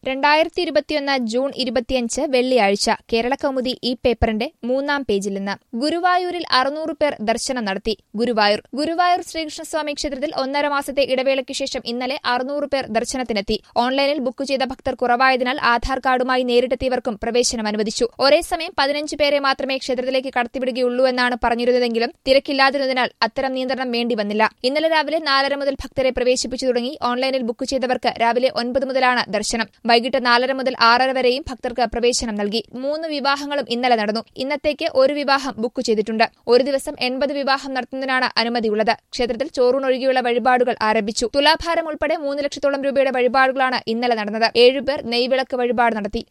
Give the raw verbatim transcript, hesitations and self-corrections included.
രണ്ടായിരത്തി ഇരുപത്തിയൊന്ന് ജൂൺ ഇരുപത്തിയഞ്ച് വെള്ളിയാഴ്ച കേരളകൗമുദി ഈ പേപ്പറിന്റെ മൂന്നാം പേജിൽ നിന്ന് ഗുരുവായൂരിൽ അറുന്നൂറ് പേർ ദർശനം നടത്തി. ഗുരുവായൂർ ഗുരുവായൂർ ശ്രീകൃഷ്ണസ്വാമി ക്ഷേത്രത്തിൽ ഒന്നര മാസത്തെ ഇടവേളയ്ക്ക് ശേഷം ഇന്നലെ അറുന്നൂറ് പേർ ദർശനത്തിനെത്തി. ഓൺലൈനിൽ ബുക്ക് ചെയ്ത ഭക്തർ കുറവായതിനാൽ ആധാർ കാർഡുമായി നേരിട്ടെത്തിയവർക്കും പ്രവേശനം അനുവദിച്ചു. ഒരേ സമയം പതിനഞ്ച് പേരെ മാത്രമേ ക്ഷേത്രത്തിലേക്ക് കടത്തിവിടുകയുള്ളൂ എന്നാണ് പറഞ്ഞിരുന്നതെങ്കിലും തിരക്കില്ലാതിരുന്നതിനാൽ അത്തരം നിയന്ത്രണം വേണ്ടിവന്നില്ല. ഇന്നലെ രാവിലെ നാലര മുതൽ ഭക്തരെ പ്രവേശിപ്പിച്ചു തുടങ്ങി. ഓൺലൈനിൽ ബുക്ക് ചെയ്തവർക്ക് രാവിലെ ഒൻപത് മുതലാണ് ദർശനം. വൈകിട്ട് നാലര മുതൽ ആറര വരെയും ഭക്തർക്ക് പ്രവേശനം നൽകി. മൂന്ന് വിവാഹങ്ങളും ഇന്നലെ നടന്നു. ഇന്നത്തേക്ക് ഒരു വിവാഹം ബുക്ക് ചെയ്തിട്ടുണ്ട്. ഒരു ദിവസം എൺപത് വിവാഹം നടത്തുന്നതിനാണ് അനുമതിയുള്ളത്. ക്ഷേത്രത്തിൽ ചോറൂണൊഴികെയുള്ള വഴിപാടുകൾ ആരംഭിച്ചു. തുലാഭാരം ഉൾപ്പെടെ മൂന്ന് ലക്ഷത്തോളം രൂപയുടെ വഴിപാടുകളാണ് ഇന്നലെ നടന്നത്. ഏഴുപേർ നെയ്വിളക്ക് വഴിപാട് നടത്തി.